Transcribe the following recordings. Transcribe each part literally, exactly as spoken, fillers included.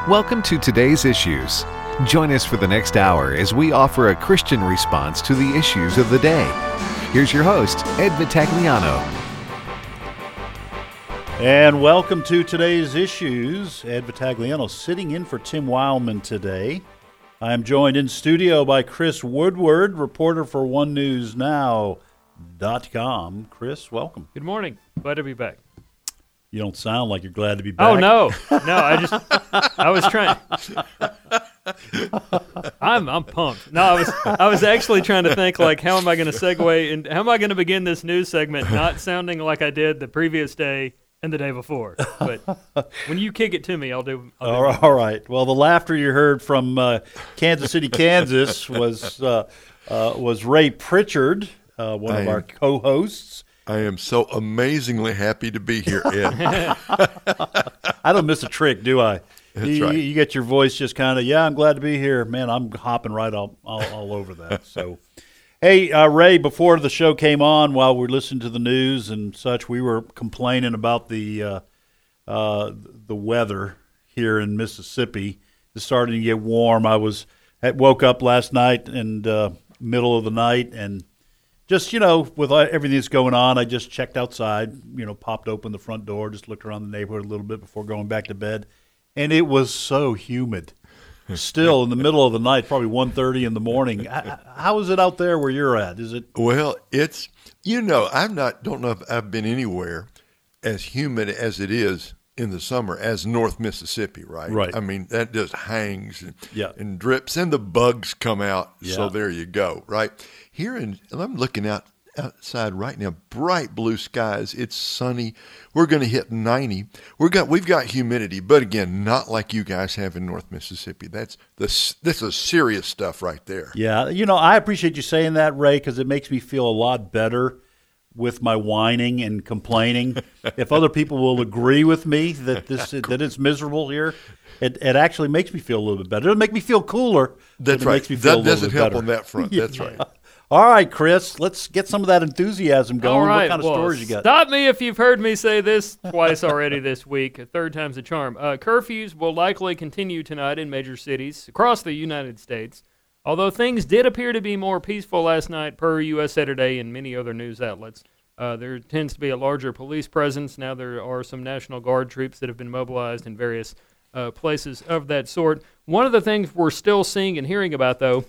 Welcome to Today's Issues. Join us for the next hour as we offer a Christian response to the issues of the day. Here's your host, Ed Vitagliano. And welcome to Today's Issues. Ed Vitagliano sitting in for Tim Wildman today. I am joined in studio by Chris Woodward, reporter for one news now dot com. Chris, welcome. Good morning. Glad to be back. You don't sound like you're glad to be back. Oh, no. No, I just, I was trying. I'm I'm pumped. No, I was I was actually trying to think, like, how am I going to segue and how am I going to begin this news segment not sounding like I did the previous day and the day before. But when you kick it to me, I'll do. I'll do all, right, all right. Well, the laughter you heard from uh, Kansas City, Kansas was uh, uh, was Ray Pritchard, uh, one I of am, our co-hosts. I am so amazingly happy to be here, Ed. I don't miss a trick, do I? That's you, right. You get your voice just kind of, yeah, I'm glad to be here. Man, I'm hopping right all, all, all over that. So, hey, uh, Ray, before the show came on, while we were listening to the news and such, we were complaining about the uh, uh, the weather here in Mississippi. It's starting to get warm. I was I woke up last night and uh, middle of the night and just, you know, with everything that's going on, I just checked outside, you know, popped open the front door, just looked around the neighborhood a little bit before going back to bed. And it was so humid. Still in the middle of the night, probably one thirty in the morning. How is it out there where you're at? Is it? Well, it's, you know, I'm not, don't know if I've been anywhere as humid as it is in the summer as North Mississippi, right? Right. I mean, that just hangs and, yeah. and drips and the bugs come out. Yeah. So there you go, right? Here in, I'm looking out outside right now, bright blue skies. It's sunny. We're going to hit ninety. We've got we've got humidity, but again, not like you guys have in North Mississippi. That's this this is serious stuff right there. Yeah, you know, I appreciate you saying that, Ray, because it makes me feel a lot better with my whining and complaining. If other people will agree with me that this that it's miserable here, it it actually makes me feel a little bit better. It'll make me feel cooler. That's it right. Makes me feel that a little doesn't bit help better. on that front. Yeah. That's right. All right, Chris, let's get some of that enthusiasm going. All right, what kind of well, stories you got? Stop me if you've heard me say this twice already this week. A third time's a charm. Uh, curfews will likely continue tonight in major cities across the United States. Although things did appear to be more peaceful last night per U S A Today and many other news outlets. Uh, there tends to be a larger police presence. Now there are some National Guard troops that have been mobilized in various uh, places of that sort. One of the things we're still seeing and hearing about, though,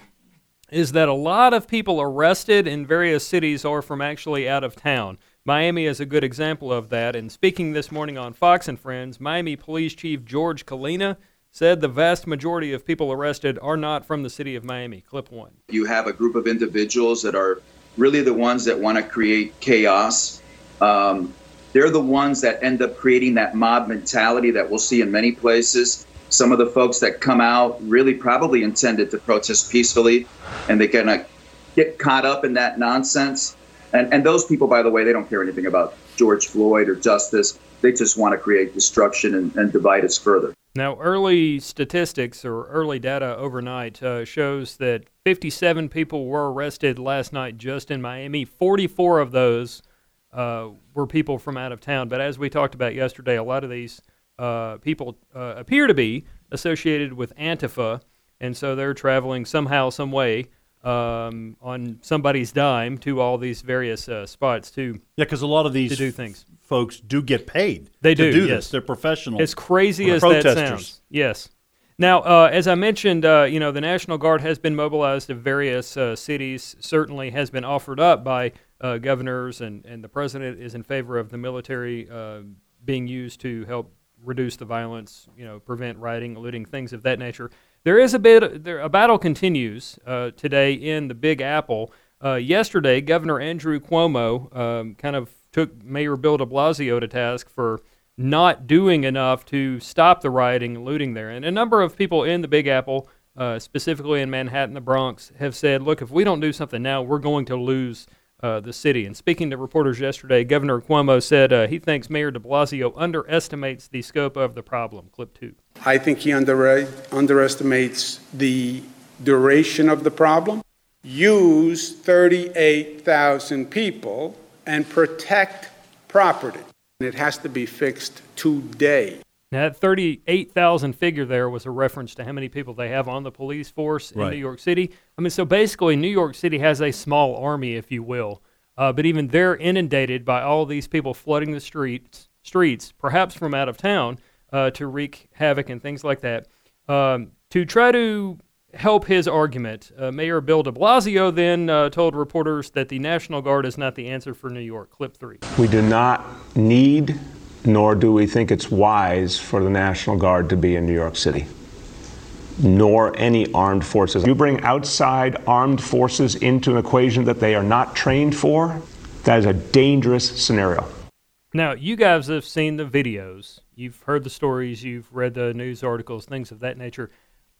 is that a lot of people arrested in various cities are from actually out of town. Miami is a good example of that. And speaking this morning on Fox and Friends, Miami Police Chief George Kalina said the vast majority of people arrested are not from the city of Miami. Clip one. You have a group of individuals that are really the ones that want to create chaos. Um, they're the ones that end up creating that mob mentality that we'll see in many places. Some of the folks that come out really probably intended to protest peacefully, and they kind of get caught up in that nonsense. And and those people, by the way, they don't care anything about George Floyd or justice. They just want to create destruction and, and divide us further. Now, early statistics or early data overnight uh, shows that fifty-seven people were arrested last night just in Miami. forty-four of those uh, were people from out of town. But as we talked about yesterday, a lot of these Uh, people uh, appear to be associated with Antifa, and so they're traveling somehow, some way, um, on somebody's dime to all these various uh, spots to yeah, because a lot of these to do things. folks do get paid. They to do, do yes. this. They're professional. As crazy as protesters. that sounds, yes. Now, uh, as I mentioned, uh, you know, the National Guard has been mobilized to various uh, cities. Certainly, has been offered up by uh, governors, and and the president is in favor of the military uh, being used to help reduce the violence, you know, prevent rioting, looting, things of that nature. There is a bit, there, a battle continues uh, today in the Big Apple. Uh, yesterday, Governor Andrew Cuomo um, kind of took Mayor Bill de Blasio to task for not doing enough to stop the rioting and looting there. And a number of people in the Big Apple, uh, specifically in Manhattan, the Bronx, have said, look, if we don't do something now, we're going to lose Uh, the city. And speaking to reporters yesterday, Governor Cuomo said uh, he thinks Mayor de Blasio underestimates the scope of the problem. Clip two. I think he under- underestimates the duration of the problem. Use thirty-eight thousand people and protect property. It has to be fixed today. Now, that thirty-eight thousand figure there was a reference to how many people they have on the police force in Right. New York City. I mean, so basically, New York City has a small army, if you will, uh, but even they're inundated by all these people flooding the streets, streets, perhaps from out of town, uh, to wreak havoc and things like that. Um, to try to help his argument, uh, Mayor Bill de Blasio then uh, told reporters that the National Guard is not the answer for New York. Clip three. We do not need, nor do we think it's wise for the National Guard to be in New York City, nor any armed forces. You bring outside armed forces into an equation that they are not trained for, that is a dangerous scenario. Now, you guys have seen the videos. You've heard the stories. You've read the news articles, things of that nature.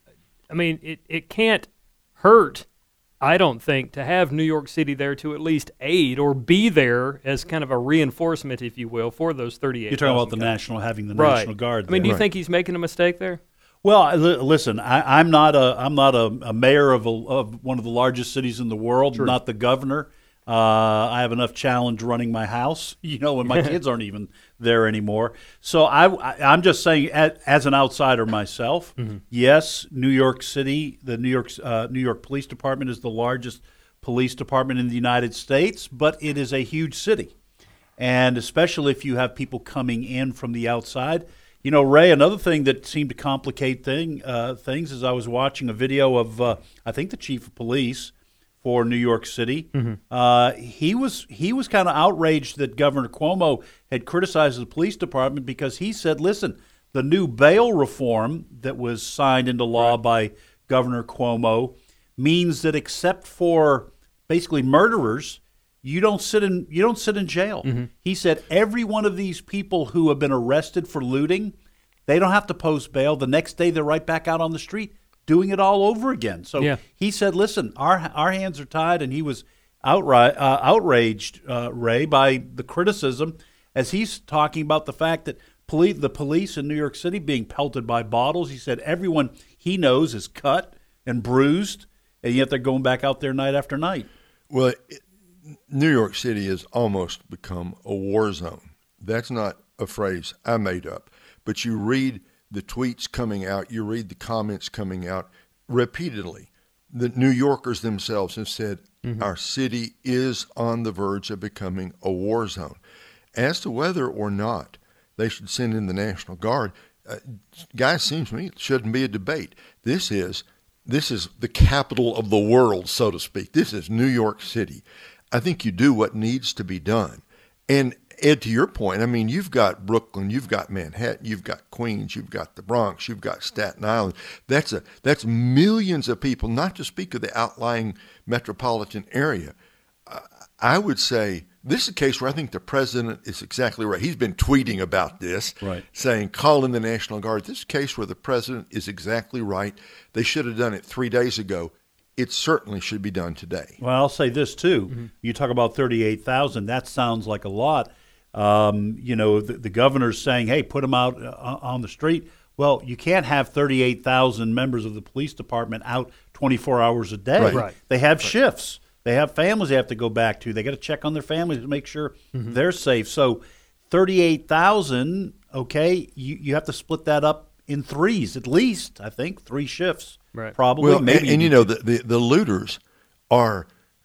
I mean, it, it can't hurt, I don't think, to have New York City there to at least aid or be there as kind of a reinforcement, if you will, for those thirty-eight. You're talking about the guys. National, having the Right. National Guard I mean, there. do you Right. think he's making a mistake there? Well, I- li- listen, I, I'm not a I'm not a, a mayor of a, of one of the largest cities in the world. Sure. Not the governor. Uh, I have enough challenge running my house, you know, when my kids aren't even there anymore. So I, I I'm just saying, as, as an outsider myself, Mm-hmm. yes, New York City, the New York uh, New York Police Department is the largest police department in the United States, but it is a huge city, and especially if you have people coming in from the outside. You know, Ray, another thing that seemed to complicate thing uh, things is I was watching a video of uh, I think the chief of police for New York City. Mm-hmm. Uh, he was he was kind of outraged that Governor Cuomo had criticized the police department because he said, "Listen, the new bail reform that was signed into law right. by Governor Cuomo means that except for basically murderers, you don't sit in you don't sit in jail." Mm-hmm. He said every one of these people who have been arrested for looting, they don't have to post bail. The next day, they're right back out on the street doing it all over again. So yeah. he said, "Listen, our our hands are tied," and he was outright uh, outraged, uh, Ray, by the criticism as he's talking about the fact that police, the police in New York City being pelted by bottles. He said everyone he knows is cut and bruised, and yet they're going back out there night after night. Well, it, New York City has almost become a war zone. That's not a phrase I made up, but you read the tweets coming out, you read the comments coming out repeatedly. The New Yorkers themselves have said mm-hmm. our city is on the verge of becoming a war zone. As to whether or not they should send in the National Guard, uh, guys, seems to me it shouldn't be a debate. This is this is the capital of the world, so to speak. This is New York City. I think you do what needs to be done. And Ed, to your point, I mean, you've got Brooklyn, you've got Manhattan, you've got Queens, you've got the Bronx, you've got Staten Island. That's a that's millions of people, not to speak of the outlying metropolitan area. Uh, I would say this is a case where I think the president is exactly right. He's been tweeting about this, right. saying, call in the National Guard. This is a case where the president is exactly right. They should have done it three days ago. It certainly should be done today. Well, I'll say this, too. Mm-hmm. You talk about thirty-eight thousand. That sounds like a lot. Um, you know, the, the governor's saying, hey, put them out uh, on the street. Well, you can't have thirty-eight thousand members of the police department out twenty-four hours a day. Right. Right. They have Right. shifts. They have families they have to go back to. They got to check on their families to make sure Mm-hmm. they're safe. So thirty-eight thousand, okay, you, you have to split that up in threes at least, I think, three shifts. Right. Probably. Well, maybe and, and you know, the, the, the looters are,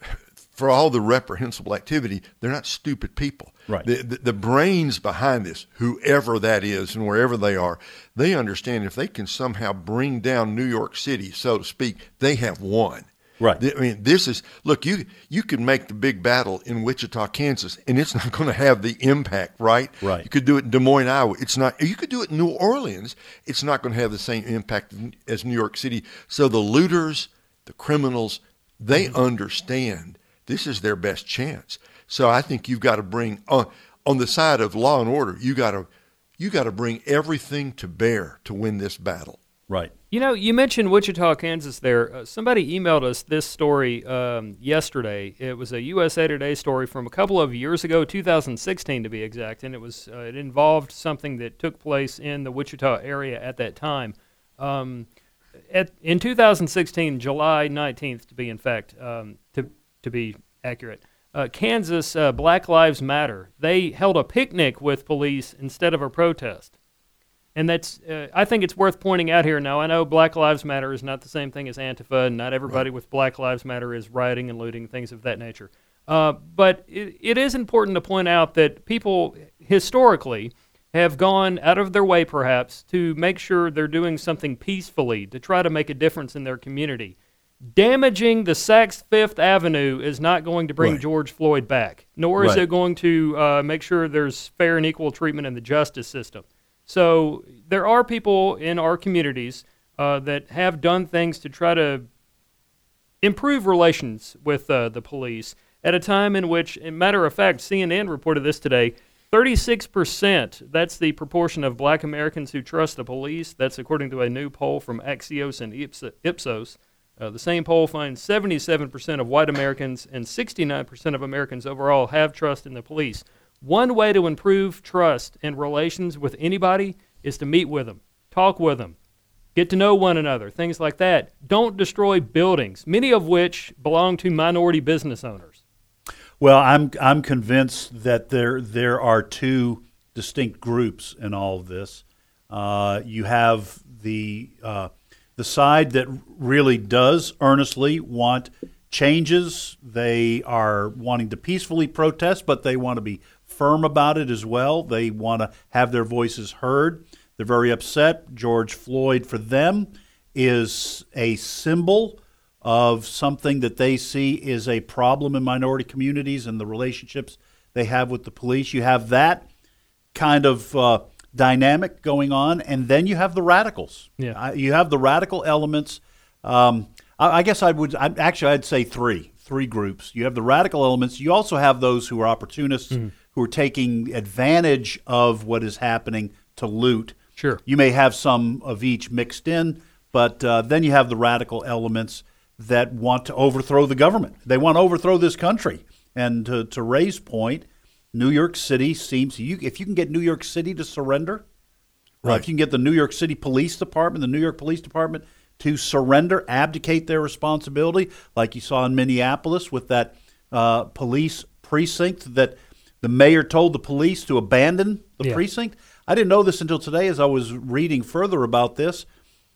for all the reprehensible activity, they're not stupid people. Right. The, the, the brains behind this, whoever that is and wherever they are, they understand if they can somehow bring down New York City, so to speak, they have won. Right. I mean, this is, look, you you could make the big battle in Wichita, Kansas, and it's not going to have the impact, right? Right. You could do it in Des Moines, Iowa. It's not. You could do it in New Orleans. It's not going to have the same impact as New York City. So the looters, the criminals, they mm-hmm. understand this is their best chance. So I think you've got to bring, on, on the side of law and order, you got to you got to bring everything to bear to win this battle. Right. You know, you mentioned Wichita, Kansas there. Uh, somebody emailed us this story um, yesterday. It was a U S A Today story from a couple of years ago, two thousand sixteen to be exact, and it was uh, it involved something that took place in the Wichita area at that time. Um, at, in two thousand sixteen, July nineteenth to be in fact, um, to, to be accurate, uh, Kansas uh, Black Lives Matter, they held a picnic with police instead of a protest. And that's, uh, I think it's worth pointing out here. Now, I know Black Lives Matter is not the same thing as Antifa, and not everybody right. with Black Lives Matter is rioting and looting, things of that nature. Uh, but it, it is important to point out that people historically have gone out of their way, perhaps, to make sure they're doing something peacefully, to try to make a difference in their community. Damaging the Saks Fifth Avenue is not going to bring right. George Floyd back, nor is right. it going to uh, make sure there's fair and equal treatment in the justice system. So there are people in our communities uh, that have done things to try to improve relations with uh, the police at a time in which, as a matter of fact, C N N reported this today, thirty-six percent, that's the proportion of black Americans who trust the police. That's according to a new poll from Axios and Ipsos. Uh, the same poll finds seventy-seven percent of white Americans and sixty-nine percent of Americans overall have trust in the police. One way to improve trust and relations with anybody is to meet with them, talk with them, get to know one another, things like that. Don't destroy buildings, many of which belong to minority business owners. Well, I'm I'm convinced that there there are two distinct groups in all of this. Uh, you have the uh, the side that really does earnestly want changes. They are wanting to peacefully protest, but they want to be firm about it as well. They want to have their voices heard. They're very upset. George Floyd, for them, is a symbol of something that they see is a problem in minority communities and the relationships they have with the police. You have that kind of uh, dynamic going on, and then you have the radicals. Yeah, uh, you have the radical elements. Um, I, I guess I would I, actually I'd say three three groups. You have the radical elements. You also have those who are opportunists, mm-hmm. who are taking advantage of what is happening to loot. Sure, you may have some of each mixed in, but uh, then you have the radical elements that want to overthrow the government. They want to overthrow this country. And to, to Ray's point, New York City seems, you, if you can get New York City to surrender, right. uh, if you can get the New York City Police Department, the New York Police Department to surrender, abdicate their responsibility, like you saw in Minneapolis with that uh, police precinct that the mayor told the police to abandon the yeah. precinct. I didn't know this until today as I was reading further about this.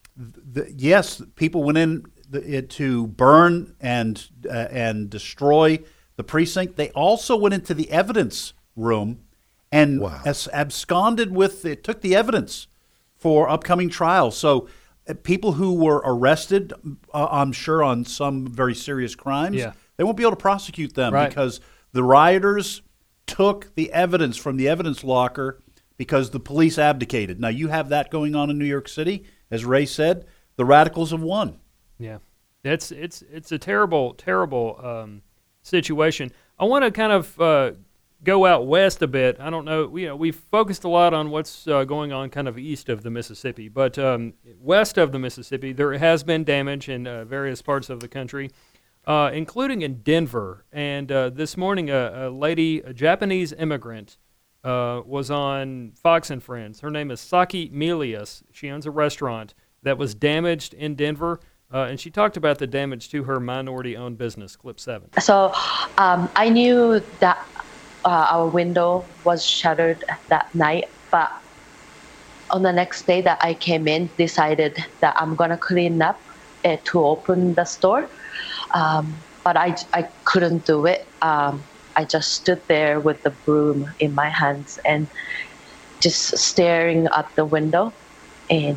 The, yes, people went in the, it, to burn and uh, and destroy the precinct. They also went into the evidence room and wow. as, absconded with it, took the evidence for upcoming trials. So uh, people who were arrested, uh, I'm sure, on some very serious crimes, yeah. they won't be able to prosecute them right. because the rioters took the evidence from the evidence locker because the police abdicated. Now, you have that going on in New York City. As Ray said, the radicals have won. Yeah, it's it's it's a terrible, terrible um, situation. I want to kind of uh, go out west a bit. I don't know, you know, we've focused a lot on what's uh, going on kind of east of the Mississippi, but um, west of the Mississippi, there has been damage in uh, various parts of the country, uh, including in Denver. And uh, this morning, a, a lady, a Japanese immigrant, uh, was on Fox and Friends. Her name is Saki Milius. She owns a restaurant that was damaged in Denver. Uh, and she talked about the damage to her minority-owned business, Clip seven. So um, I knew that uh, our window was shattered that night, but on the next day that I came in, decided that I'm going to clean up uh, to open the store. Um, but I, I couldn't do it. Um, I just stood there with the broom in my hands and just staring at the window, and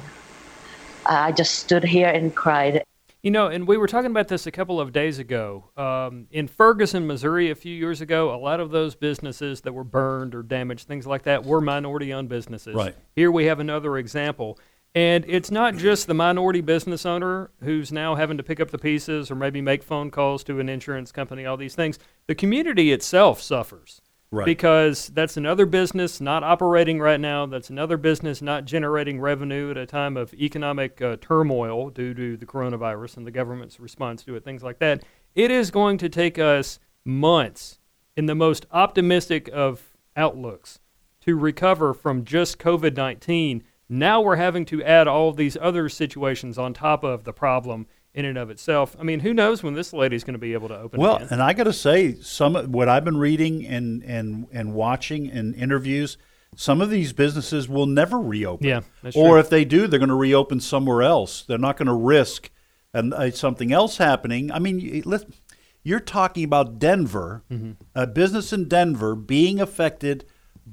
I just stood here and cried. You know, and we were talking about this a couple of days ago. Um, in Ferguson, Missouri, a few years ago, a lot of those businesses that were burned or damaged, things like that, were minority-owned businesses. Right. Here we have another example. And it's not just the minority business owner who's now having to pick up the pieces or maybe make phone calls to an insurance company, all these things. The community itself suffers. Right. Because that's another business not operating right now. That's another business not generating revenue at a time of economic uh, turmoil due to the coronavirus and the government's response to it, things like that. It is going to take us months, in the most optimistic of outlooks, to recover from just COVID nineteen. Now we're having to add all of these other situations on top of the problem in and of itself. I mean, who knows when this lady's going to be able to open well, again. And I got to say, some what I've been reading and, and, and watching in interviews, some of these businesses will never reopen. Yeah, that's or true. if they do, they're going to reopen somewhere else. They're not going to risk and uh, something else happening. I mean, you- let, you're talking about Denver, Mm-hmm. a business in Denver being affected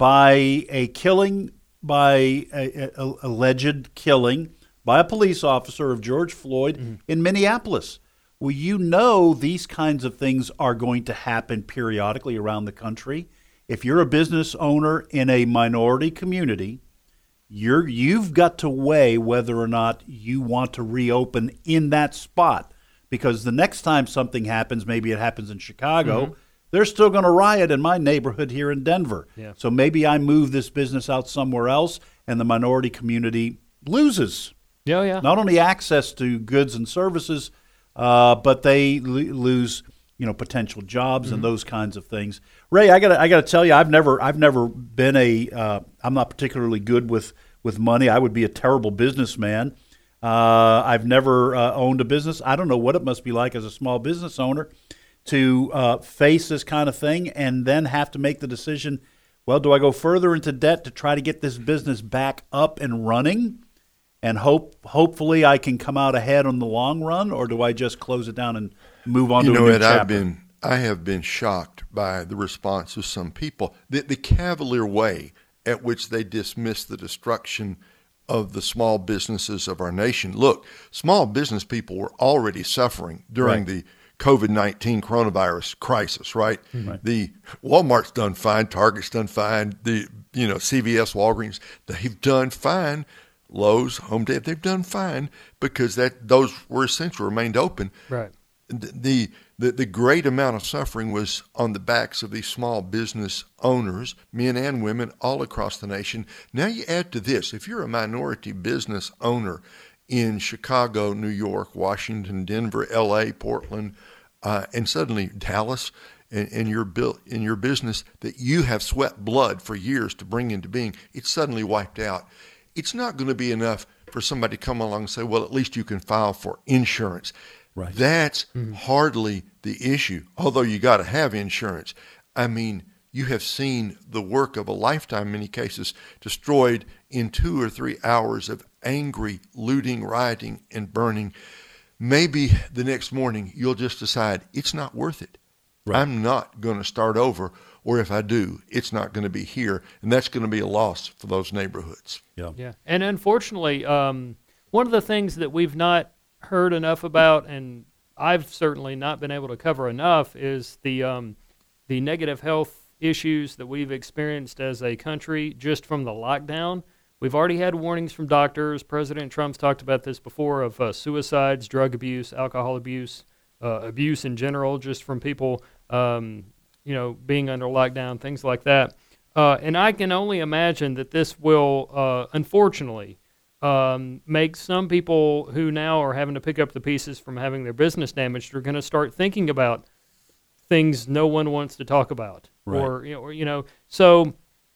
by a killing, by a, a, a alleged killing by a police officer of George Floyd Mm-hmm. in Minneapolis. Well, you know these kinds of things are going to happen periodically around the country. If you're a business owner in a minority community, you're you've got to weigh whether or not you want to reopen in that spot, because the next time something happens, maybe it happens in Chicago, Mm-hmm. they're still going to riot in my neighborhood here in Denver. Yeah. So maybe I move this business out somewhere else, and the minority community loses Yeah, yeah. not only access to goods and services, uh, but they lo- lose, you know, potential jobs Mm-hmm. and those kinds of things. Ray, I got I got to tell you, I've never I've never been a uh, I'm not particularly good with with money. I would be a terrible businessman. Uh, I've never uh, owned a business. I don't know what it must be like as a small business owner to uh, face this kind of thing and then have to make the decision. Well, do I go further into debt to try to get this business back up and running? And hope, hopefully, I can come out ahead on the long run, or do I just close it down and move on You to know, a new Ed, chapter? I've been, I have been shocked by the response of some people, the, the cavalier way at which they dismiss the destruction of the small businesses of our nation. Look, small business people were already suffering during Right. the COVID nineteen coronavirus crisis, right? Right. The Walmart's done fine, Target's done fine, the you know C V S, Walgreens, they've done fine. Lowe's, Home Depot, they've done fine because that those were essential, remained open. Right. The, the the great amount of suffering was on the backs of these small business owners, men and women, all across the nation. Now you add to this, if you're a minority business owner in Chicago, New York, Washington, Denver, L A, Portland, uh, and suddenly Dallas, in, in your built in your business that you have sweat blood for years to bring into being, it's suddenly wiped out. It's not going to be enough for somebody to come along and say, well, at least you can file for insurance. Right. That's hardly the issue, although you got to have insurance. I mean, you have seen the work of a lifetime, in many cases, destroyed in two or three hours of angry looting, rioting, and burning. Maybe the next morning you'll just decide it's not worth it. Right. I'm not going to start over, or if I do, it's not going to be here, and that's going to be a loss for those neighborhoods. Yeah. Yeah, and unfortunately, um, one of the things that we've not heard enough about, and I've certainly not been able to cover enough, is the um, the negative health issues that we've experienced as a country just from the lockdown. We've already had warnings from doctors. President Trump's talked about this before, of uh, suicides, drug abuse, alcohol abuse, uh, abuse in general, just from people, um, you know, being under lockdown, things like that. Uh, and I can only imagine that this will, uh, unfortunately, um, make some people who now are having to pick up the pieces from having their business damaged are going to start thinking about things no one wants to talk about. Right. Or, you know, or, you know, so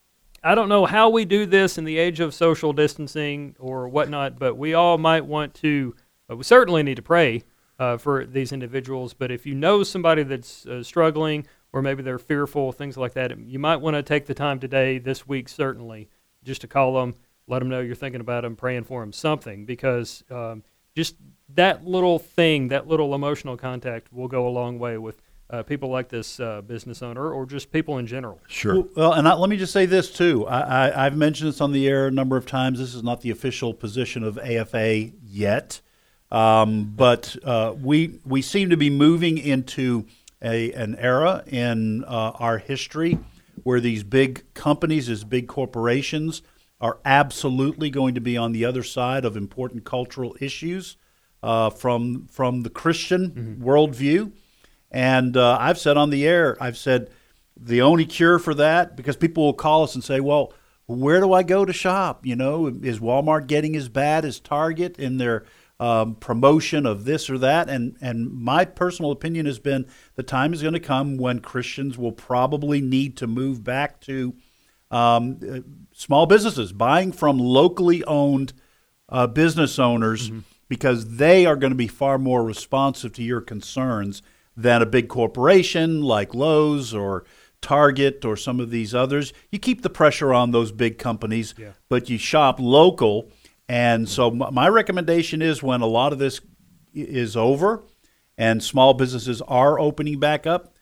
I don't know how we do this in the age of social distancing or whatnot, but we all might want to, uh, we certainly need to pray uh, for these individuals. But if you know somebody that's uh, struggling, or maybe they're fearful, things like that, you might want to take the time today, this week certainly, just to call them, let them know you're thinking about them, praying for them, something, because um, just that little thing, that little emotional contact will go a long way with uh, people like this uh, business owner, or just people in general. Sure. Well, well, and I, let me just say this too. I, I, I've mentioned this on the air a number of times. This is not the official position of A F A yet, um, but uh, we we seem to be moving into a an era in uh, our history where these big companies, these big corporations, are absolutely going to be on the other side of important cultural issues uh, from from the Christian mm-hmm. worldview. And uh, I've said on the air, I've said the only cure for that, because people will call us and say, well, where do I go to shop? You know, is Walmart getting as bad as Target in their um, promotion of this or that? And, and my personal opinion has been the time is going to come when Christians will probably need to move back to um, uh, small businesses, buying from locally owned uh, business owners, mm-hmm. because they are going to be far more responsive to your concerns than a big corporation like Lowe's or Target or some of these others, you keep the pressure on those big companies, Yeah. but you shop local. And so m- my recommendation is when a lot of this i- is over and small businesses are opening back up,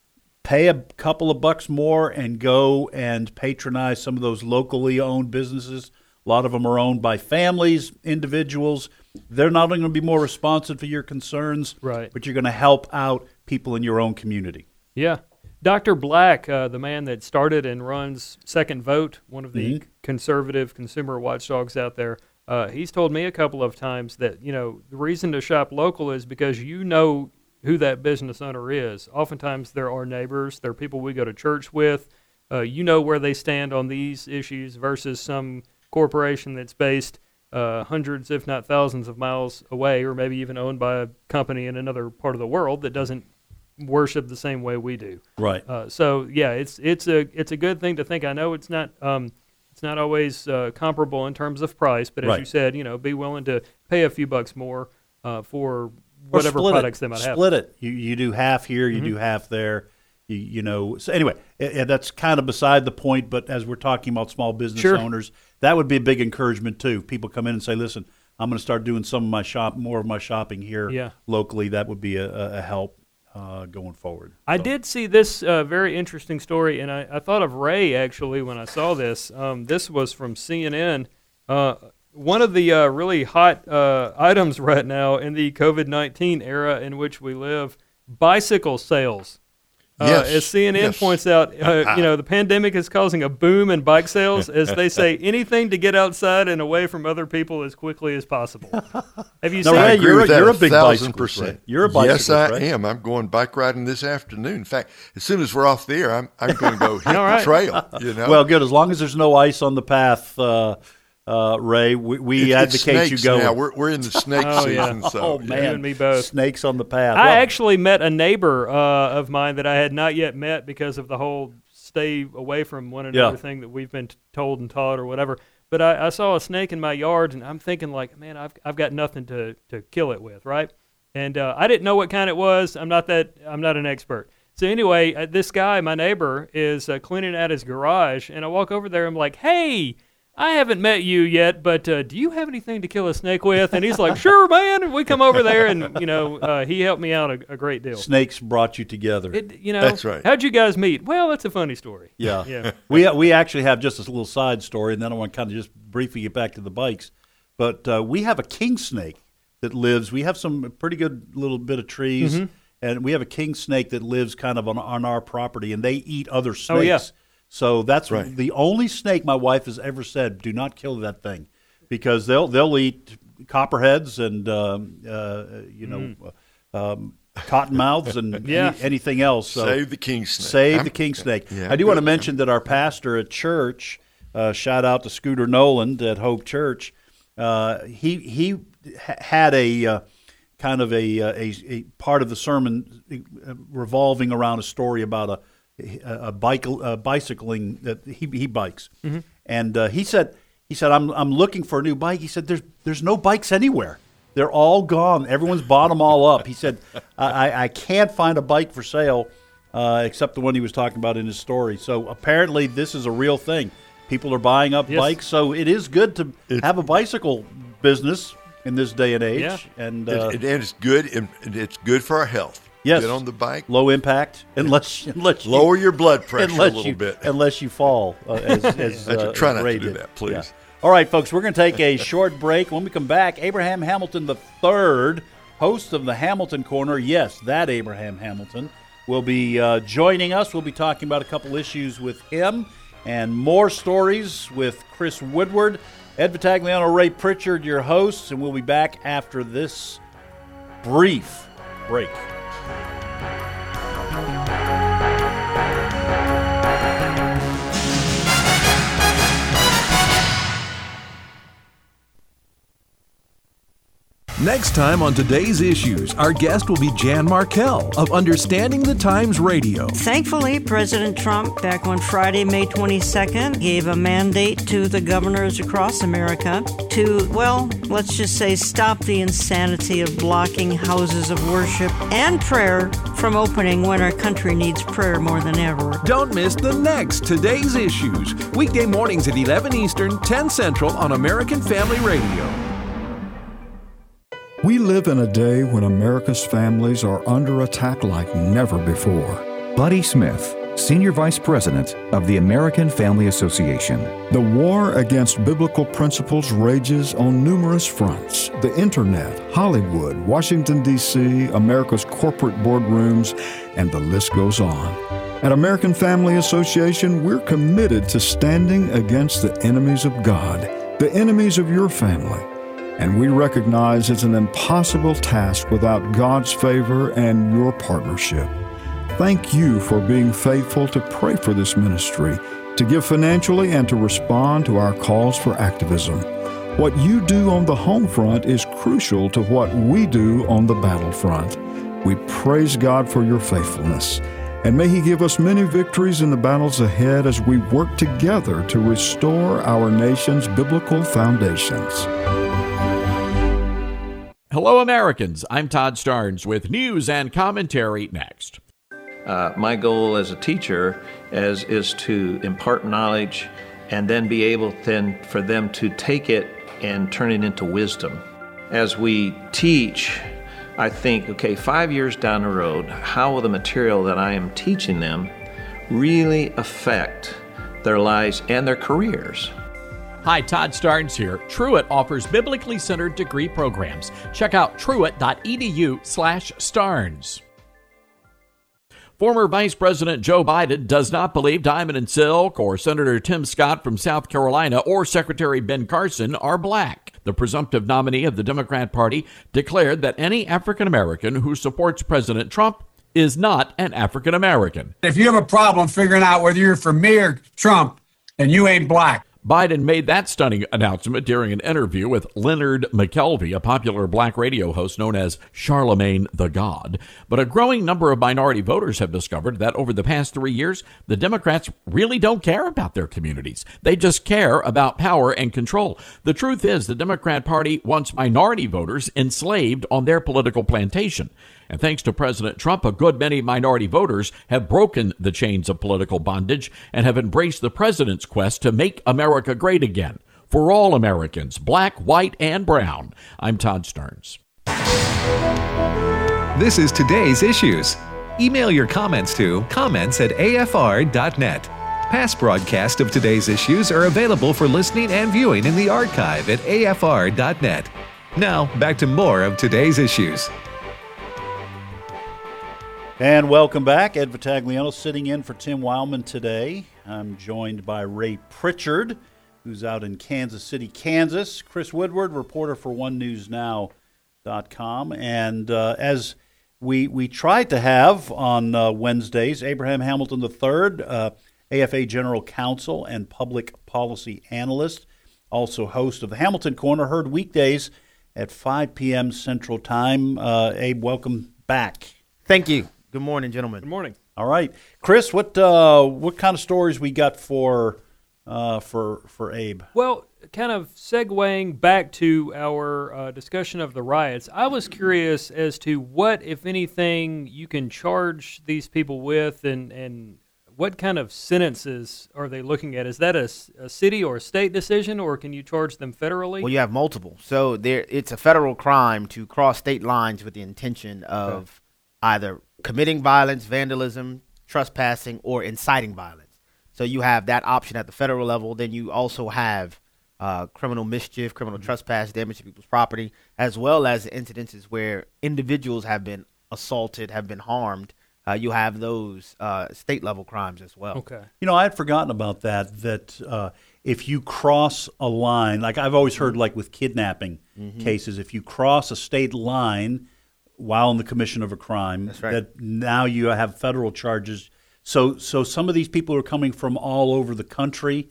pay a couple of bucks more and go and patronize some of those locally owned businesses. A lot of them are owned by families, individuals. They're not only going to be more responsive to your concerns, Right. but you're going to help out people in your own community. Yeah. Doctor Black, uh, the man that started and runs Second Vote, one of the Mhm. conservative consumer watchdogs out there, uh, he's told me a couple of times that, you know, the reason to shop local is because you know who that business owner is. Oftentimes they're our neighbors, they're people we go to church with. Uh, you know where they stand on these issues versus some corporation that's based uh, hundreds, if not thousands of miles away, or maybe even owned by a company in another part of the world that doesn't worship the same way we do. Right. Uh, so yeah, it's it's a it's a good thing to think. I know it's not um, it's not always uh, comparable in terms of price, but as Right. you said, you know, be willing to pay a few bucks more uh, for Or whatever split products it. they might have. Split it. You you do half here, you Mhm. do half there. You, you know. So anyway, i- i- that's kind of beside the point. But as we're talking about small business Sure. owners, that would be a big encouragement too. People come in and say, "Listen, I'm going to start doing some of my shop, more of my shopping here Yeah. locally." That would be a, a a help uh, going forward. I So, did see this uh, very interesting story, and I, I thought of Ray actually when I saw this. Um, this was from C N N. Uh, one of the uh, really hot uh, items right now in the COVID nineteen era in which we live, bicycle sales. Uh, Yes, as C N N yes. points out, uh, you know, the pandemic is causing a boom in bike sales. As they say, anything to get outside and away from other people as quickly as possible. Have you No, seen Ray, it? you're a- with that you're a big thousand bicyclist, percent. right? You're a Yes, bicyclist, I right? am. I'm going bike riding this afternoon. In fact, as soon as we're off the air, I'm I'm going to go hit All the right. trail. You know, Well, good. As long as there's no ice on the path, uh, uh, Ray, we, we It- it's advocate you snakes go. now. We're we're in the snake Oh, yeah. season. So oh yeah. man, You and me both. Snakes on the path. I Well, actually met a neighbor uh, of mine that I had not yet met because of the whole stay away from one another Yeah. thing that we've been t- told and taught or whatever. But I, I saw a snake in my yard, and I'm thinking like, man, I've I've got nothing to, to kill it with, right? And uh, I didn't know what kind it was. I'm not that I'm not an expert. So anyway, uh, this guy, my neighbor, is uh, cleaning out his garage, and I walk over there. I'm like, hey. I haven't met you yet, but uh, do you have anything to kill a snake with? And he's like, sure, man. And we come over there, and you know, uh, he helped me out a, a great deal. snakes brought you together. It, you know, That's right. How'd you guys meet? Well, that's a funny story. Yeah. Yeah. we we actually have just a little side story, and then I want to kind of just briefly get back to the bikes. But uh, we have a king snake that lives. We have some pretty good little bit of trees, Mm-hmm. and we have a king snake that lives kind of on, on our property, and they eat other snakes. Oh, yeah. So that's Right. the only snake my wife has ever said, "Do not kill that thing," because they'll they'll eat copperheads and um, uh, you know um, cottonmouths and Mm. Yeah. any, anything else. So Save the king snake. Save I'm- the king snake. Yeah, I do I'm want to good. mention that our pastor at church, uh, shout out to Scooter Noland at Hope Church, uh, he he ha- had a uh, kind of a, uh, a a part of the sermon uh, revolving around a story about a a, a bike a bicycling that he he bikes, Mm-hmm. and uh, he said he said I'm I'm looking for a new bike. He said there's there's no bikes anywhere. They're all gone. Everyone's bought them all up. He said, I, I can't find a bike for sale uh, except the one he was talking about in his story. So apparently this is a real thing. People are buying up Yes. bikes. So it is good to It- have a bicycle business in this day and age. Yeah. And And, uh, and it's good. And it's good for our health. yes, Get on the bike. low impact, unless, unless you, Lower your blood pressure a unless little you, bit. Unless you fall. Uh, as, as, That's- uh, try as not Ray to do did. that, please. Yeah. All right, folks, we're going to take a short break. When we come back, Abraham Hamilton the third, host of the Hamilton Corner, yes, that Abraham Hamilton, will be uh, joining us. We'll be talking about a couple issues with him and more stories with Chris Woodward. Ed Vitagliano, Ray Pritchard, your hosts, and we'll be back after this brief break. Next time on Today's Issues, our guest will be Jan Markell of Understanding the Times Radio. Thankfully, President Trump, back on Friday, May twenty-second, gave a mandate to the governors across America to, well, let's just say stop the insanity of blocking houses of worship and prayer from opening when our country needs prayer more than ever. Don't miss the next Today's Issues, weekday mornings at eleven Eastern, ten Central on American Family Radio. We live in a day when America's families are under attack like never before. Buddy Smith, Senior Vice President of the American Family Association. The war against biblical principles rages on numerous fronts. The internet, Hollywood, Washington, D C, America's corporate boardrooms, and the list goes on. At American Family Association, we're committed to standing against the enemies of God, the enemies of your family. And we recognize it's an impossible task without God's favor and your partnership. Thank you for being faithful to pray for this ministry, to give financially, and to respond to our calls for activism. What you do on the home front is crucial to what we do on the battlefront. We praise God for your faithfulness, and may He give us many victories in the battles ahead as we work together to restore our nation's biblical foundations. Hello, Americans. I'm Todd Starnes with news and commentary next. Uh, my goal as a teacher is, is to impart knowledge and then be able then for them to take it and turn it into wisdom. As we teach, I think, okay, five years down the road, how will the material that I am teaching them really affect their lives and their careers? Hi, Todd Starnes here. Truett offers biblically centered degree programs. Check out truett.edu slash Starnes. Former Vice President Joe Biden does not believe Diamond and Silk or Senator Tim Scott from South Carolina or Secretary Ben Carson are black. The presumptive nominee of the Democrat Party declared that any African American who supports President Trump is not an African American. If you have a problem figuring out whether you're for me or Trump, then you ain't black. Biden made that stunning announcement during an interview with Leonard McKelvey, a popular black radio host known as Charlemagne the God. But a growing number of minority voters have discovered that over the past three years, the Democrats really don't care about their communities. They just care about power and control. The truth is, the Democrat Party wants minority voters enslaved on their political plantation. And thanks to President Trump, a good many minority voters have broken the chains of political bondage and have embraced the president's quest to make America great again. For all Americans, black, white, and brown. I'm Todd Starnes. This is Today's Issues. Email your comments to comments at a f r dot net. Past broadcasts of Today's Issues are available for listening and viewing in the archive at a f r dot net. Now, back to more of Today's Issues. And welcome back. Ed Vitagliano sitting in for Tim Wildman today. I'm joined by Ray Pritchard, who's out in Kansas City, Kansas. Chris Woodward, reporter for one news now dot com. And uh, as we we tried to have on uh, Wednesdays, Abraham Hamilton the third, uh, A F A General Counsel and Public Policy Analyst, also host of the Hamilton Corner, heard weekdays at five p.m. Central Time. Uh, Abe, welcome back. Thank you. Good morning, gentlemen. Good morning. All right, Chris. What uh, what kind of stories we got for uh, for for Abe? Well, kind of segueing back to our uh, discussion of the riots, I was curious as to what, if anything, you can charge these people with, and and what kind of sentences are they looking at? Is that a, a city or a state decision, or can you charge them federally? Well, you have multiple. So there, it's a federal crime to cross state lines with the intention of okay. either committing violence, vandalism, trespassing, or inciting violence. So you have that option at the federal level. Then you also have uh, criminal mischief, criminal mm-hmm. trespass, damage to people's property, as well as incidences where individuals have been assaulted, have been harmed. Uh, you have those uh, state-level crimes as well. Okay. You know, I had forgotten about that, that uh, if you cross a line, like I've always heard like with kidnapping mm-hmm. cases, if you cross a state line while in the commission of a crime, That's right. that now you have federal charges. So so some of these people are coming from all over the country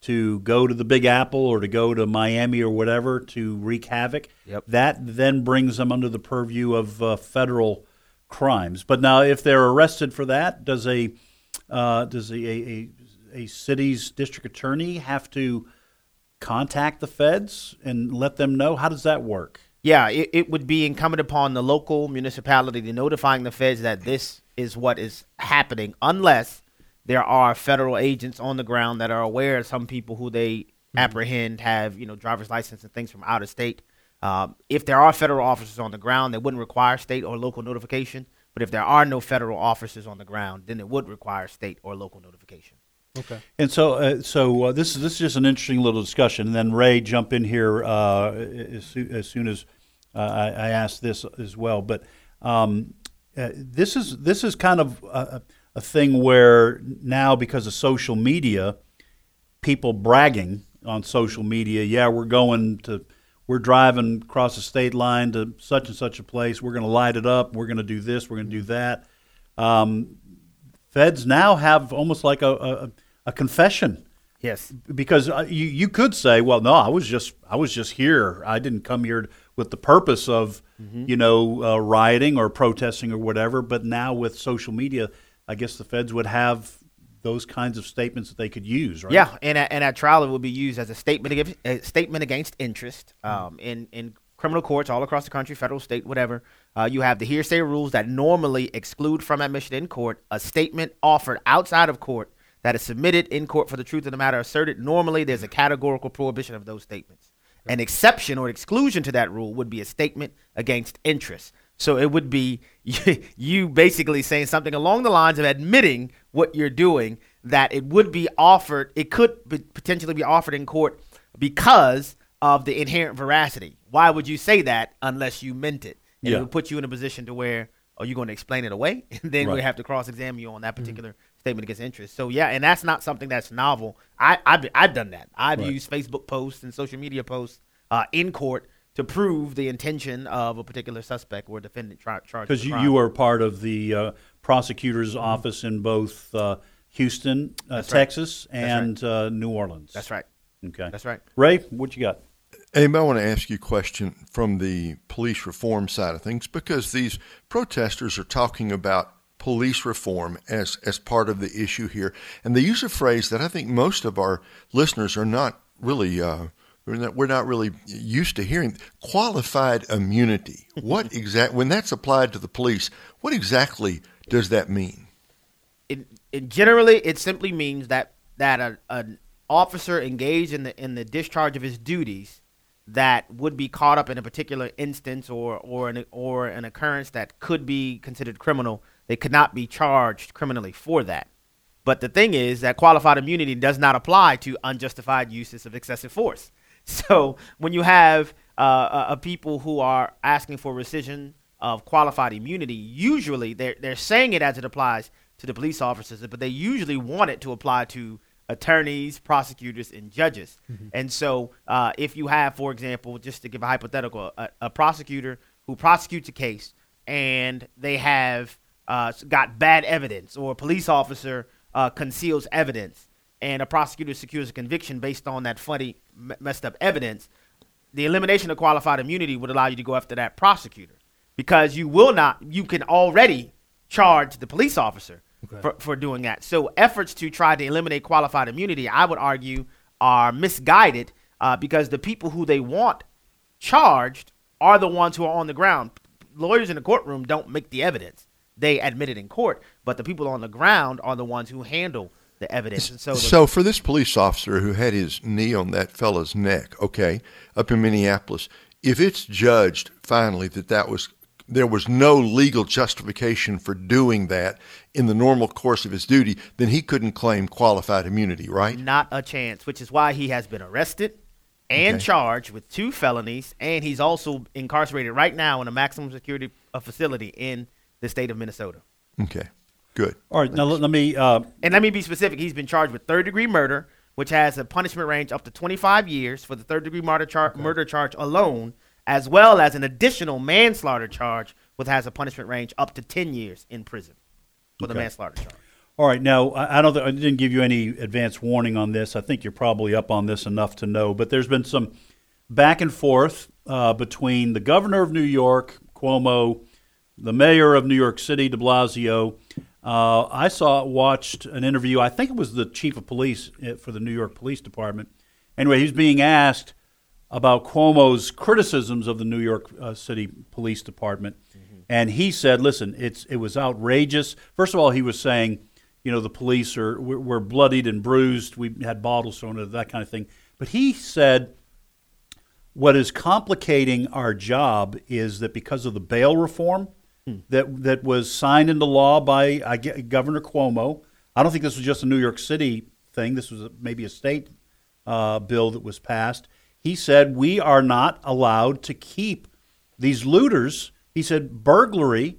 to go to the Big Apple or to go to Miami or whatever to wreak havoc. Yep. That then brings them under the purview of uh, federal crimes. But now, if they're arrested for that, does a uh, does a, a a city's district attorney have to contact the feds and let them know? How does that work? Yeah, it, it would be incumbent upon the local municipality to notifying the feds that this is what is happening, unless there are federal agents on the ground that are aware of some people who they mm-hmm. apprehend have, you know, driver's license and things from out of state. Um, if there are federal officers on the ground, they wouldn't require state or local notification. But if there are no federal officers on the ground, then it would require state or local notification. Okay. And so, uh, so uh, this is this is just an interesting little discussion. And then Ray, jump in here uh, as, soo- as soon as uh, I, I ask this as well. But um, uh, this is this is kind of a, a thing where now, because of social media, people bragging on social media. Yeah, we're going to, we're driving across the state line to such and such a place. We're going to light it up. We're going to do this. We're going to do that. Um, feds now have almost like a, a a confession. Yes. Because uh, you you could say, well, no, I was just I was just here. I didn't come here with the purpose of, mm-hmm. you know, uh, rioting or protesting or whatever. But now with social media, I guess the feds would have those kinds of statements that they could use, right? Yeah, and at, and at trial it would be used as a statement against, a statement against interest. Um, in in criminal courts all across the country, federal, state, whatever, uh, you have the hearsay rules that normally exclude from admission in court a statement offered outside of court that is submitted in court for the truth of the matter asserted. Normally, there's a categorical prohibition of those statements. An exception or exclusion to that rule would be a statement against interest. So it would be you basically saying something along the lines of admitting what you're doing, that it would be offered, it could potentially be offered in court because of the inherent veracity. Why would you say that unless you meant it? And yeah. it would put you in a position to where, are you going to explain it away? And then right. we have to cross-examine you on that particular mm-hmm. statement against interest. So, yeah, and that's not something that's novel. I, I've, I've done that. I've right. used Facebook posts and social media posts uh, in court to prove the intention of a particular suspect or defendant tra- charged. Because you, you are part of the uh, prosecutor's mm-hmm. office in both uh, Houston, uh, Texas, right. and right. uh, New Orleans. That's right. Okay. That's right. Ray, what you got? Abe, I want to ask you a question from the police reform side of things, because these protesters are talking about police reform as, as part of the issue here. And they use a phrase that I think most of our listeners are not really uh, we're not, we're not really used to hearing. Qualified immunity. What exact when that's applied to the police, what exactly does that mean? It, it generally it simply means that that a, an officer engaged in the in the discharge of his duties that would be caught up in a particular instance or or an or an occurrence that could be considered criminal, they could not be charged criminally for that. But the thing is that qualified immunity does not apply to unjustified uses of excessive force. So when you have uh, a, a people who are asking for rescission of qualified immunity, usually they're they're saying it as it applies to the police officers, but they usually want it to apply to attorneys, prosecutors, and judges. Mm-hmm. And so uh, if you have, for example, just to give a hypothetical, a, a prosecutor who prosecutes a case and they have uh, got bad evidence, or a police officer uh, conceals evidence, and a prosecutor secures a conviction based on that funny, m- messed up evidence, the elimination of qualified immunity would allow you to go after that prosecutor, because you will not, you can already charge the police officer Okay. For, for doing that. So efforts to try to eliminate qualified immunity, I would argue, are misguided uh, because the people who they want charged are the ones who are on the ground. Lawyers in the courtroom don't make the evidence. They admit it in court, but the people on the ground are the ones who handle the evidence. And so, the, so for this police officer who had his knee on that fella's neck, okay, up in Minneapolis, if it's judged finally that that was there was no legal justification for doing that in the normal course of his duty, then he couldn't claim qualified immunity, right? Not a chance, which is why he has been arrested and okay. charged with two felonies, and he's also incarcerated right now in a maximum security facility in the state of Minnesota. Okay, good. All right, now let, let me... Uh, and let me be specific. He's been charged with third-degree murder, which has a punishment range up to twenty-five years for the third-degree murder, char- okay. murder charge alone, as well as an additional manslaughter charge, which has a punishment range up to ten years in prison for okay. the manslaughter charge. All right, now I I don't. I didn't give you any advance warning on this. I think you're probably up on this enough to know. But there's been some back and forth uh, between the governor of New York, Cuomo, the mayor of New York City, De Blasio. Uh, I saw watched an interview. I think it was the chief of police for the New York Police Department. Anyway, he was being asked about Cuomo's criticisms of the New York uh, City Police Department, mm-hmm. and he said, "Listen, it's it was outrageous." First of all, he was saying, you know, the police are we're, we're bloodied and bruised. We had bottles thrown at that kind of thing. But he said, what is complicating our job is that because of the bail reform hmm. that that was signed into law by I get, Governor Cuomo. I don't think this was just a New York City thing. This was a, maybe a state uh, bill that was passed. He said we are not allowed to keep these looters. He said burglary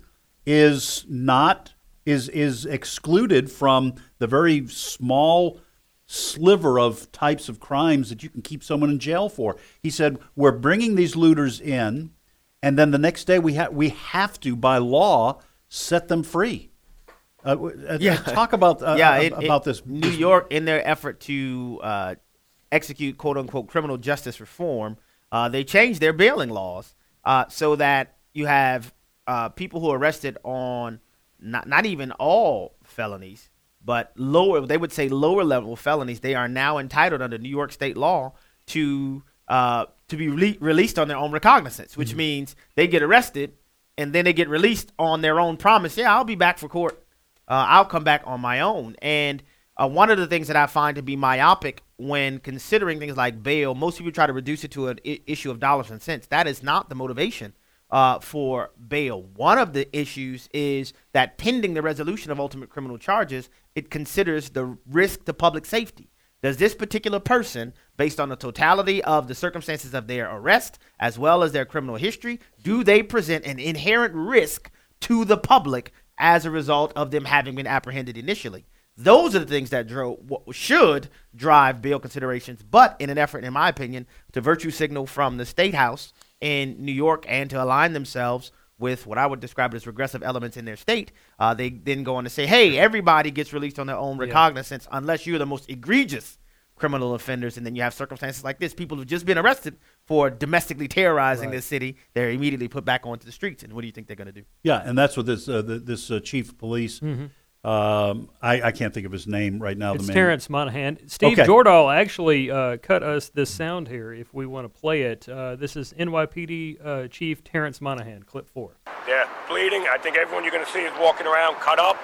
is not. is is excluded from the very small sliver of types of crimes that you can keep someone in jail for. He said, we're bringing these looters in, and then the next day we, ha- we have to, by law, set them free. Uh, yeah. Talk about uh, yeah, it, about it, this. New York, in their effort to uh, execute quote-unquote criminal justice reform, uh, they changed their bailing laws uh, so that you have uh, people who are arrested on Not not even all felonies, but lower, they would say lower level felonies. They are now entitled under New York state law to uh, to be re- released on their own recognizance, which mm-hmm. means they get arrested and then they get released on their own promise. Yeah, I'll be back for court. Uh, I'll come back on my own. And uh, one of the things that I find to be myopic when considering things like bail, most people try to reduce it to an I- issue of dollars and cents. That is not the motivation Uh, for bail. One of the issues is that pending the resolution of ultimate criminal charges, it considers the risk to public safety. Does this particular person, based on the totality of the circumstances of their arrest as well as their criminal history, do they present an inherent risk to the public as a result of them having been apprehended initially? Those are the things that drove, should drive bail considerations, but in an effort, in my opinion, to virtue signal from the State House in New York and to align themselves with what I would describe as regressive elements in their state, uh, they then go on to say, hey, everybody gets released on their own recognizance yeah. unless you're the most egregious criminal offenders. And then you have circumstances like this. People who've just been arrested for domestically terrorizing right. this city. They're immediately put back onto the streets. And what do you think they're going to do? Yeah, and that's what this uh, the, this uh, chief of police mm-hmm. Um, I, I can't think of his name right now. It's the Terrence Monahan. Steve okay. Jordahl actually uh, cut us this sound here if we want to play it. Uh, this is N Y P D uh, Chief Terrence Monahan, clip four. They're bleeding. I think everyone you're going to see is walking around cut up,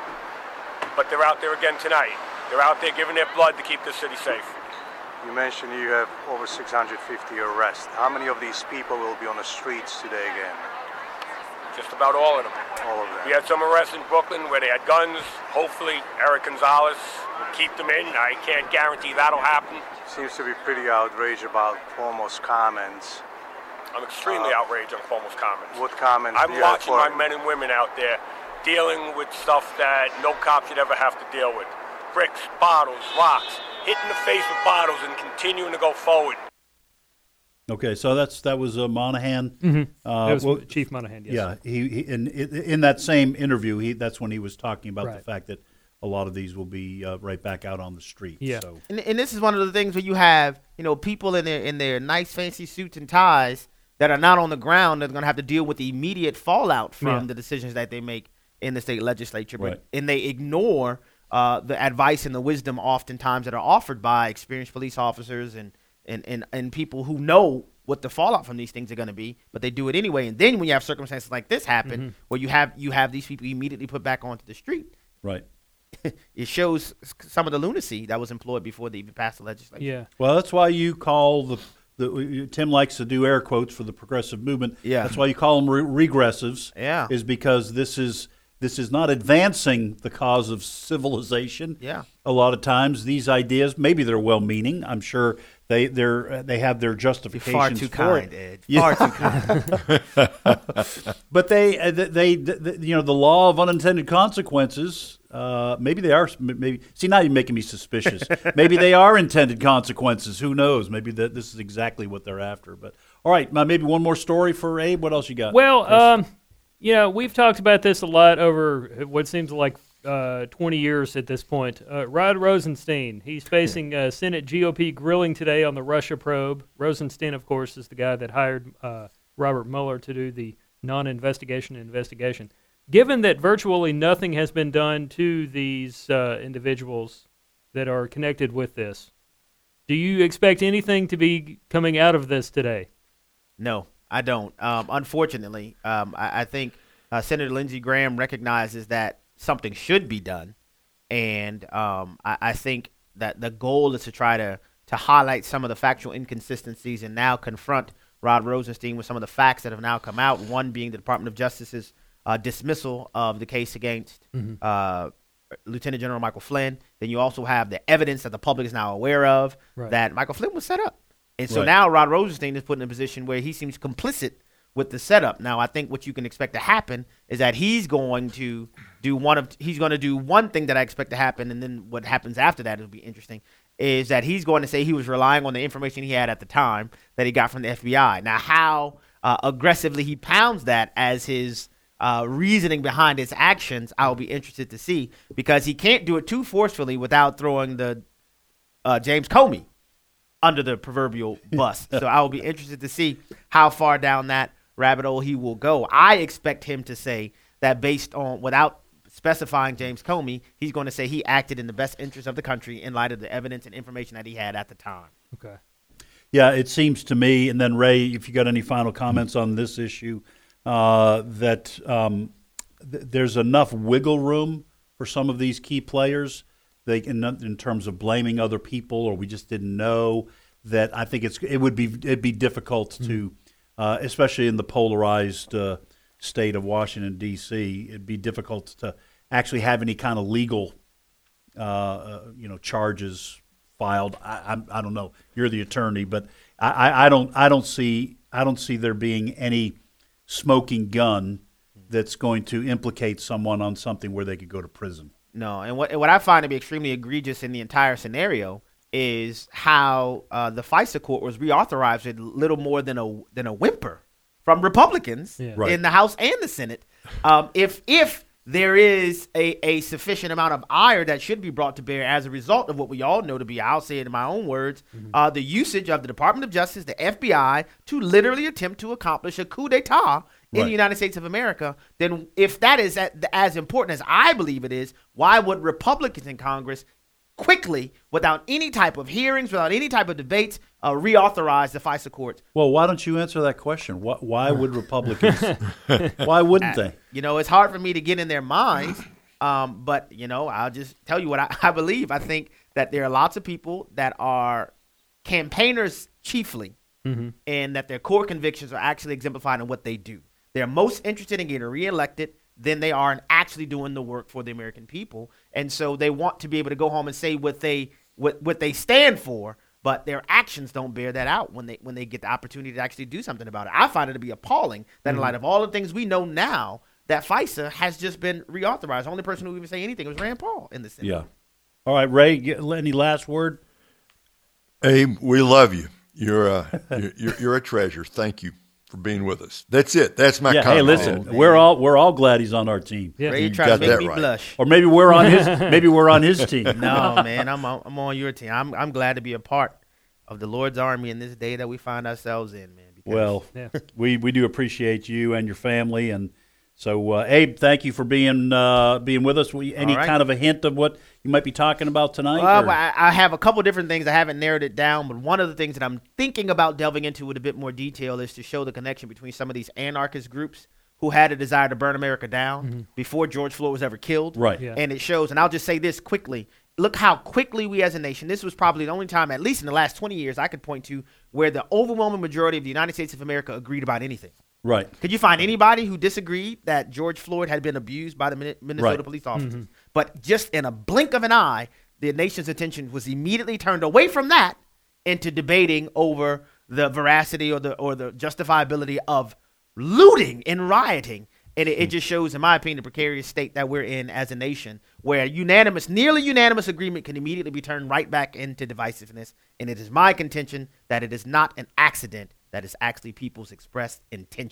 but they're out there again tonight. They're out there giving their blood to keep the city safe. You mentioned you have over six hundred fifty arrests. How many of these people will be on the streets today again? Just about all of them. All of them. We had some arrests in Brooklyn where they had guns. Hopefully, Eric Gonzalez will keep them in. I can't guarantee that'll happen. Seems to be pretty outraged about Cuomo's comments. I'm extremely uh, outraged on Cuomo's comments. What comments? I'm watching my men and women out there dealing with stuff that no cop should ever have to deal with. Bricks, bottles, rocks, hitting the face with bottles and continuing to go forward. Okay, so that's that was uh, Monahan. Mm-hmm. Uh, that was well, Chief Monahan. Yes. Yeah, he, he in in that same interview, he that's when he was talking about right. the fact that a lot of these will be uh, right back out on the street. Yeah, so. and, and this is one of the things where you have you know people in their in their nice fancy suits and ties that are not on the ground. They're going to have to deal with the immediate fallout from yeah. the decisions that they make in the state legislature, but right. and they ignore uh, the advice and the wisdom oftentimes that are offered by experienced police officers and and and, and people who know what the fallout from these things are going to be, but they do it anyway. And then when you have circumstances like this happen, mm-hmm. where you have you have these people immediately put back onto the street, right? It shows some of the lunacy that was employed before they even passed the legislation. Yeah. Well, that's why you call the the Tim likes to do air quotes for the progressive movement. Yeah. That's why you call them re- regressives. Yeah. Is because this is this is not advancing the cause of civilization. Yeah. A lot of times these ideas, maybe they're well-meaning. I'm sure they they're they have their justifications Far too for kind, it. Ed. Yeah. Far too kind. But they, they, they, you know, the law of unintended consequences. Uh, maybe they are. Maybe see now you're making me suspicious. Maybe they are intended consequences. Who knows? Maybe that this is exactly what they're after. But all right, maybe one more story for Abe. What else you got? Well, um, you know, we've talked about this a lot over what seems like uh, twenty years at this point. Uh, Rod Rosenstein, he's facing uh, Senate G O P grilling today on the Russia probe. Rosenstein, of course, is the guy that hired uh, Robert Mueller to do the non-investigation investigation. Given that virtually nothing has been done to these uh, individuals that are connected with this, do you expect anything to be coming out of this today? No, I don't. Um, unfortunately, um, I, I think uh, Senator Lindsey Graham recognizes that something should be done, and um, I, I think that the goal is to try to to highlight some of the factual inconsistencies and now confront Rod Rosenstein with some of the facts that have now come out. One being the Department of Justice's uh, dismissal of the case against mm-hmm. uh, Lieutenant General Michael Flynn. Then you also have the evidence that the public is now aware of right. that Michael Flynn was set up. And so right. now Rod Rosenstein is put in a position where he seems complicit with the setup. Now, I think what you can expect to happen is that he's going to do one of he's going to do one thing that I expect to happen, and then what happens after that will be interesting, is that he's going to say he was relying on the information he had at the time that he got from the F B I. Now, how uh, aggressively he pounds that as his Uh, reasoning behind his actions, I'll be interested to see, because he can't do it too forcefully without throwing the uh, James Comey under the proverbial bus. So I will be interested to see how far down that rabbit hole he will go. I expect him to say that based on, without specifying James Comey, he's going to say he acted in the best interest of the country in light of the evidence and information that he had at the time. Okay. Yeah, it seems to me, and then Ray, if you got any final comments on this issue, Uh, that um, th- there's enough wiggle room for some of these key players, they in, in terms of blaming other people, or we just didn't know, that I think it's it would be it'd be difficult mm-hmm. to, uh, especially in the polarized uh, state of Washington D C, it'd be difficult to actually have any kind of legal, uh, uh, you know, charges filed. I, I I don't know. You're the attorney, but I, I, I don't I don't see I don't see there being any smoking gun that's going to implicate someone on something where they could go to prison. No, and what what I find to be extremely egregious in the entire scenario is how uh, the FISA court was reauthorized with little more than a than a whimper from Republicans yeah. right. in the House and the Senate. Um, if if there is a, a sufficient amount of ire that should be brought to bear as a result of what we all know to be, I'll say it in my own words, mm-hmm. uh, the usage of the Department of Justice, the F B I, to literally attempt to accomplish a coup d'etat in right. the United States of America, then if that is as important as I believe it is, why would Republicans in Congress quickly, without any type of hearings, without any type of debates, uh, reauthorize the FISA courts? Well, why don't you answer that question? Why, why would Republicans, why wouldn't they? Uh, you know, it's hard for me to get in their minds, um, but, you know, I'll just tell you what I, I believe. I think that there are lots of people that are campaigners chiefly, mm-hmm. and that their core convictions are actually exemplified in what they do. They're most interested in getting reelected than they are in actually doing the work for the American people. And so they want to be able to go home and say what they what, what they stand for, but their actions don't bear that out when they when they get the opportunity to actually do something about it. I find it to be appalling that mm-hmm. in light of all the things we know now, that FISA has just been reauthorized. The only person who even say anything was Rand Paul in the Senate. Yeah. All right, Ray, get, any last word? Abe, we love you. You're, uh, you're, you're a treasure. Thank you for being with us. That's it. That's my yeah, comment. Hey, listen, oh, we're all we're all glad he's on our team. Yeah, Ray, you trying to make me right. blush, or maybe we're on his. Maybe we're on his team. No, man, I'm on, I'm on your team. I'm I'm glad to be a part of the Lord's army in this day that we find ourselves in, man. Because, well, yeah. we we do appreciate you and your family, and so uh, Abe, thank you for being uh, being with us. Any right. kind of a hint of what you might be talking about tonight? Well, I, I have a couple different things. I haven't narrowed it down, but one of the things that I'm thinking about delving into with a bit more detail is to show the connection between some of these anarchist groups who had a desire to burn America down mm-hmm. before George Floyd was ever killed. Right. Yeah. And it shows, and I'll just say this quickly, look how quickly we as a nation, this was probably the only time, at least in the last twenty years, I could point to where the overwhelming majority of the United States of America agreed about anything. Right. Could you find anybody who disagreed that George Floyd had been abused by the Minnesota right. police officers? Mm-hmm. But just in a blink of an eye, the nation's attention was immediately turned away from that into debating over the veracity or the or the justifiability of looting and rioting. And it, it just shows, in my opinion, the precarious state that we're in as a nation, where unanimous, nearly unanimous agreement can immediately be turned right back into divisiveness. And it is my contention that it is not an accident that is actually people's expressed intention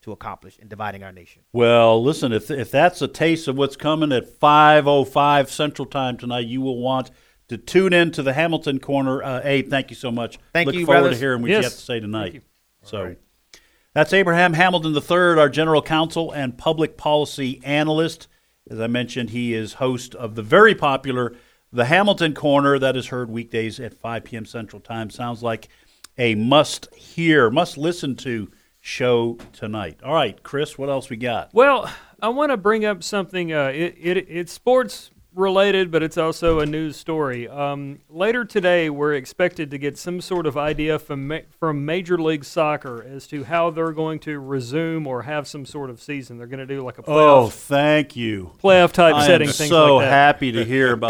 to accomplish in dividing our nation. Well, listen, if if that's a taste of what's coming at five oh five Central Time tonight, you will want to tune in to the Hamilton Corner. Uh, Abe, thank you so much. Thank Look you, forward brothers. to hearing what Yes. you have to say tonight. Thank you. So right. That's Abraham Hamilton the third, our general counsel and public policy analyst. As I mentioned, he is host of the very popular The Hamilton Corner that is heard weekdays at five p.m. Central Time. Sounds like a must-hear, must-listen-to show tonight. All right, Chris, what else we got? Well, I want to bring up something. Uh, it, it it's sports related, but it's also a news story. Um, later today, we're expected to get some sort of idea from ma- from Major League Soccer as to how they're going to resume or have some sort of season. They're going to do like a playoff. Oh, thank you. Playoff type I setting. am Things so like that. happy to hear about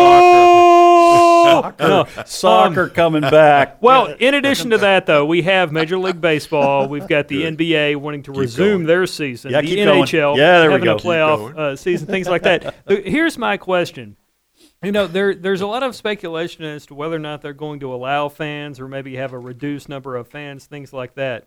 Goal! soccer. No, Soccer um, coming back. Well, in addition to that, though, we have Major League Baseball. We've got the N B A wanting to Keep resume going. their season. Yeah, the keep N H L going. Yeah, there we having go. a Keep playoff going. uh, season, things like that. Uh, Here's my question. You know, there there's a lot of speculation as to whether or not they're going to allow fans or maybe have a reduced number of fans, things like that.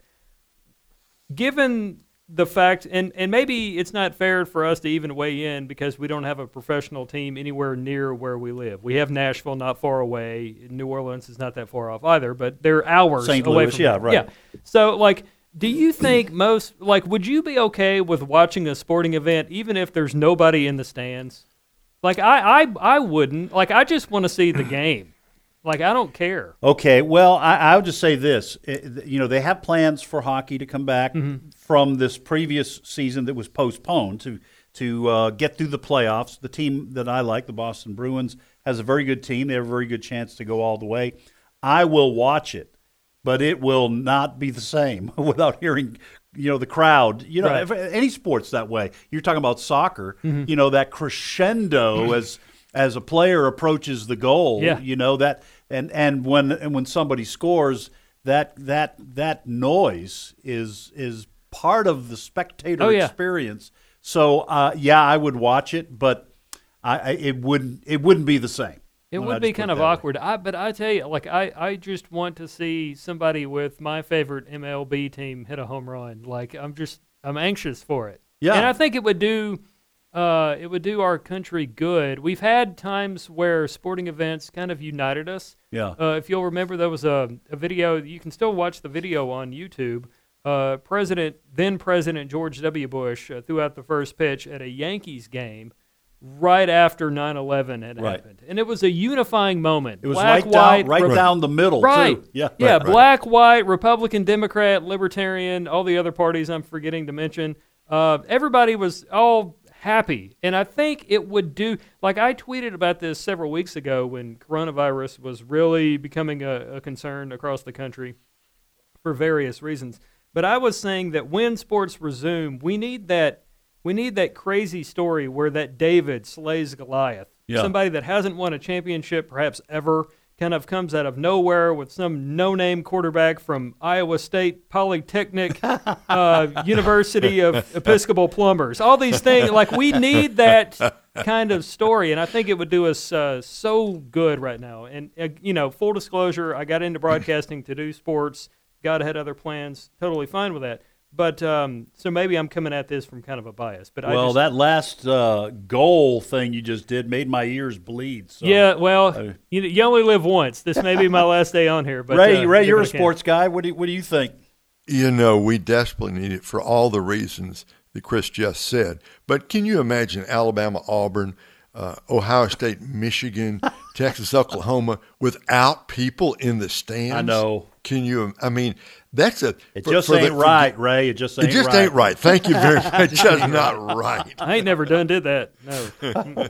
Given the fact, and, and maybe it's not fair for us to even weigh in because we don't have a professional team anywhere near where we live. We have Nashville not far away. New Orleans is not that far off either, but they're hours Saint away Louis, from yeah, here. right. Yeah. So, like, do you think most, like, would you be okay with watching a sporting event even if there's nobody in the stands? Like, I, I, I wouldn't. Like, I just want to see the game. Like, I don't care. Okay, well, I, I would just say this. It, you know, they have plans for hockey to come back Mm-hmm. from this previous season that was postponed to to uh, get through the playoffs. The team that I like, the Boston Bruins, has a very good team. They have a very good chance to go all the way. I will watch it, but it will not be the same without hearing, you know, the crowd. You know, Right. if, any sport's that way. You're talking about soccer. Mhm. You know, that crescendo as as a player approaches the goal. Yeah. You know that, and and when and when somebody scores, that that that noise is is part of the spectator Oh, yeah. experience. So uh, yeah, I would watch it, but I, I it wouldn't it wouldn't be the same. It Well, would I be just put kind it of that way. awkward. I, but I tell you, like, I, I just want to see somebody with my favorite M L B team hit a home run. Like, I'm just, I'm anxious for it. Yeah. And I think it would do, uh, it would do our country good. We've had times where sporting events kind of united us. Yeah. Uh, if you'll remember, there was a, a video, you can still watch the video on YouTube. Uh, President, then President George W. Bush uh, threw out the first pitch at a Yankees game right after nine eleven had Right. happened. And it was a unifying moment. It was black, right down- white, right Re- down the middle, right. too. Yeah. Yeah, Right, right. black, white, Republican, Democrat, Libertarian, all the other parties I'm forgetting to mention. Uh, everybody was all happy. And I think it would do, like I tweeted about this several weeks ago when coronavirus was really becoming a, a concern across the country for various reasons. But I was saying that when sports resume, we need that we need that crazy story where that David slays Goliath. Yeah. Somebody that hasn't won a championship perhaps ever kind of comes out of nowhere with some no-name quarterback from Iowa State Polytechnic uh, University of Episcopal Plumbers. All these things, like we need that kind of story, and I think it would do us uh, so good right now. And, uh, you know, full disclosure, I got into broadcasting to do sports. God had other plans, totally fine with that. But um, so maybe I'm coming at this from kind of a bias. But I Well, just, that last uh, goal thing you just did made my ears bleed. So. yeah, well, Uh, you, you only live once. This may be my last day on here. But Ray, uh, Ray, give you're it a can. sports guy. What do you, what do you think? You know, we desperately need it for all the reasons that Chris just said. But can you imagine Alabama, Auburn, uh, Ohio State, Michigan, Texas, Oklahoma without people in the stands? I know. Can you? I mean, that's a. It for- just for the- ain't right, Ray. It just ain't It just right. ain't right. Thank you very much. It's just not right. I ain't never done did that. No.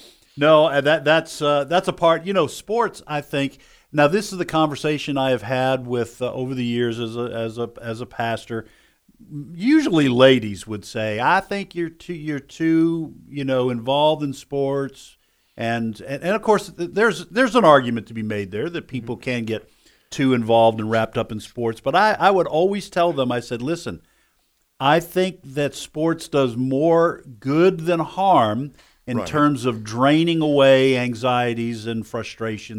No, and that that's uh, that's a part. You know, sports. I think now this is the conversation I have had with uh, over the years as a as a as a pastor. Usually, ladies would say, "I think you're too you're too you know involved in sports," and and, and of course, there's there's an argument to be made there that people can get too involved and wrapped up in sports. But I, I would always tell them, I said, listen, I think that sports does more good than harm in Right. terms of draining away anxieties and frustrations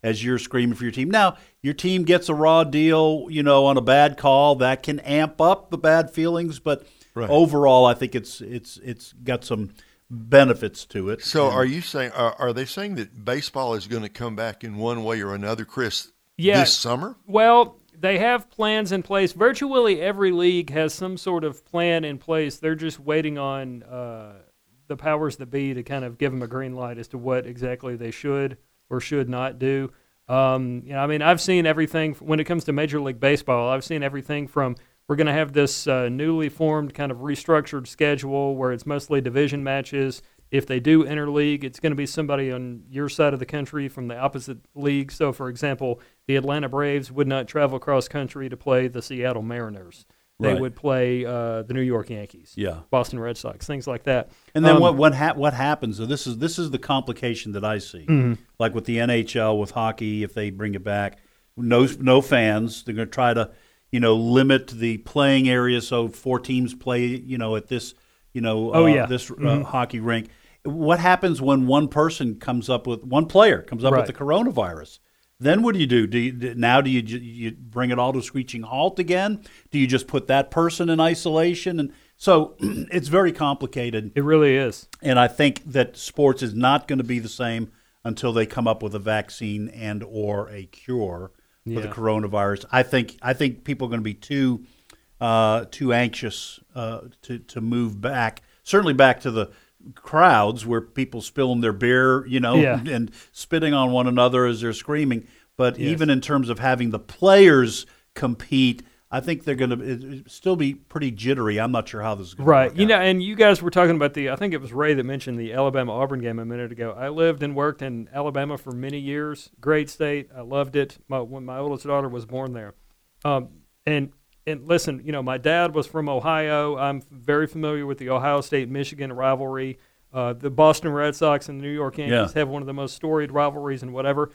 as you're screaming for your team. Now, your team gets a raw deal, you know, on a bad call. That can amp up the bad feelings, but right. overall, I think it's it's it's got some benefits to it. So and, are you saying, are, are they saying that baseball is going to come back in one way or another, Chris, yeah, this summer? Well, they have plans in place. Virtually every league has some sort of plan in place. They're just waiting on uh, the powers that be to kind of give them a green light as to what exactly they should or should not do. Um, you know, I mean, I've seen everything when it comes to Major League Baseball. I've seen everything from we're going to have this uh, newly formed kind of restructured schedule where it's mostly division matches. If they do interleague, it's going to be somebody on your side of the country from the opposite league. So, for example, the Atlanta Braves would not travel cross country to play the Seattle Mariners. They right. would play uh, the New York Yankees, yeah, Boston Red Sox, things like that. And then um, what what, ha- what happens? So this is this is the complication that I see. Mm-hmm. Like with the N H L, with hockey, if they bring it back, no no fans. They're going to try to you know limit the playing area so four teams play you know at this you know oh, uh, yeah. this uh, mm-hmm. hockey rink. What happens when one person comes up with one player comes up right. with the coronavirus? Then what do you do? Do you, now do you you bring it all to a screeching halt again? Do you just put that person in isolation? And so it's very complicated. It really is. And I think that sports is not going to be the same until they come up with a vaccine and or a cure yeah. for the coronavirus. I think I think people are going to be too uh, too anxious uh, to to move back. Certainly back to the crowds where people spilling their beer, you know, yeah. and spitting on one another as they're screaming. But yes. even in terms of having the players compete, I think they're going to still be pretty jittery. I'm not sure how this is going right. to work You out. know, and you guys were talking about the. I think it was Ray that mentioned the Alabama-Auburn game a minute ago. I lived and worked in Alabama for many years. Great state. I loved it. My, when my oldest daughter was born there, um, and. And listen, you know, my dad was from Ohio. I'm very familiar with the Ohio State-Michigan rivalry. Uh, the Boston Red Sox and the New York Yankees Yeah. have one of the most storied rivalries and whatever.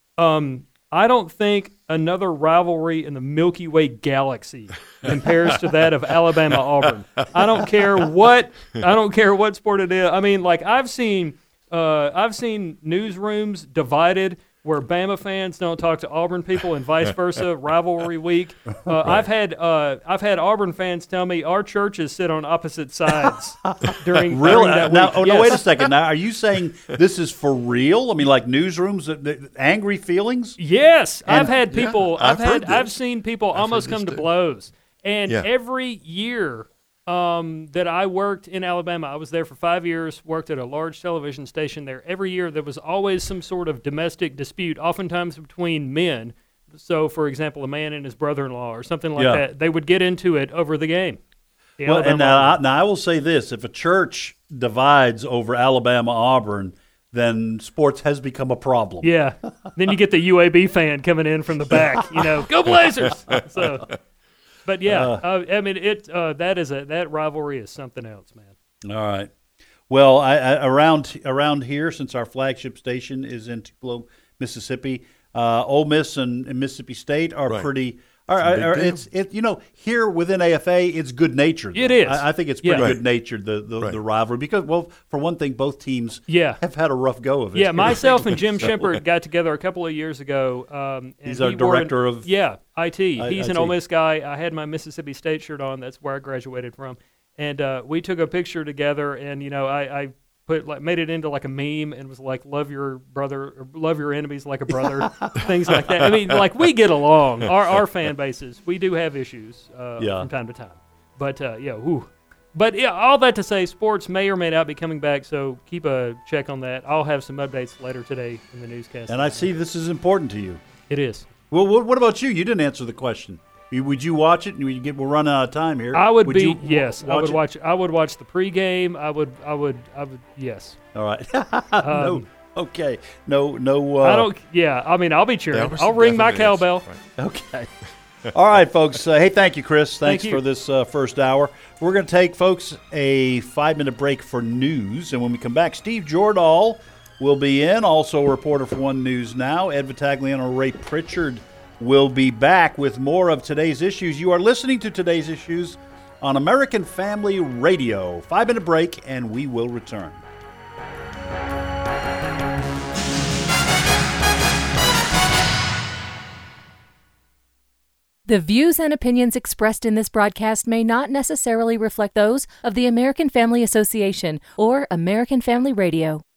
Um, I don't think another rivalry in the Milky Way galaxy compares to that of Alabama-Auburn. I don't care what I don't care what sport it is. I mean, like I've seen uh, I've seen newsrooms divided where Bama fans don't talk to Auburn people and vice versa, rivalry week. Uh, right. I've had uh, I've had Auburn fans tell me our churches sit on opposite sides during, really? during that now, week. oh, yes. no, wait a second. Now, are you saying this is for real? I mean, like newsrooms, that, that, angry feelings? Yes, And- I've had people. Yeah, I've, I've had. heard I've this. seen people I've almost heard come this to too. blows. And Yeah. every year um, that I worked in Alabama, I was there for five years. Worked at a large television station there. Every year there was always some sort of domestic dispute, oftentimes between men. So, for example, a man and his brother-in-law or something like Yeah. that. They would get into it over the game. The Well, and Alabama- now, I- now I will say this: if a church divides over Alabama Auburn, then sports has become a problem. Yeah. Then you get the U A B fan coming in from the back, you know, go Blazers. So, but yeah, Uh, uh, I mean, it uh, that is a that rivalry is something else, man. All right. Well, I, I, around around here, since our flagship station is in Tupelo, Mississippi, uh, Ole Miss and, and Mississippi State are Right. pretty. Are, It's a big are, deal. it's it you know here within A F A it's good natured. It is. I, I think it's pretty Yeah. good natured the the, Right. the rivalry because well for one thing both teams Yeah. have had a rough go of it. Yeah, myself and Jim So- Shepard got together a couple of years ago. Um, and He's our he wore an- director of- yeah I T. I- He's an I T. Ole Miss guy. I had my Mississippi State shirt on. That's where I graduated from. And uh, we took a picture together, and you know I. I Put like made it into like a meme and was like love your brother or love your enemies like a brother, things like that. I mean, like we get along. Our our fan bases, we do have issues uh, Yeah. from time to time, but uh, yeah, whew. But yeah, all that to say, sports may or may not be coming back. So keep a check on that. I'll have some updates later today in the newscast. And I see this is important to you. It is. Well, what, what about you? You didn't answer the question. You- Would you watch it? And we get we're running out of time here. I would, be you w- yes. I would it? watch. I would watch the pregame. I would. I would. I would. Yes. All right. Um, no. Okay. No. No. Uh, I don't. Yeah. I mean, I'll be cheering. That was I'll ring my definitely is. cowbell. Okay. All right, folks. Uh, hey, thank you, Chris. Thanks Thank you. for this uh, first hour. We're going to take, folks, a five-minute break for news. And when we come back, Steve Jordahl will be in, also a reporter for One News Now. Ed Vitagliano, Ray Pritchard will be back with more of today's issues. You are listening to Today's Issues on American Family Radio. Five-minute break, and we will return. The views and opinions expressed in this broadcast may not necessarily reflect those of the American Family Association or American Family Radio.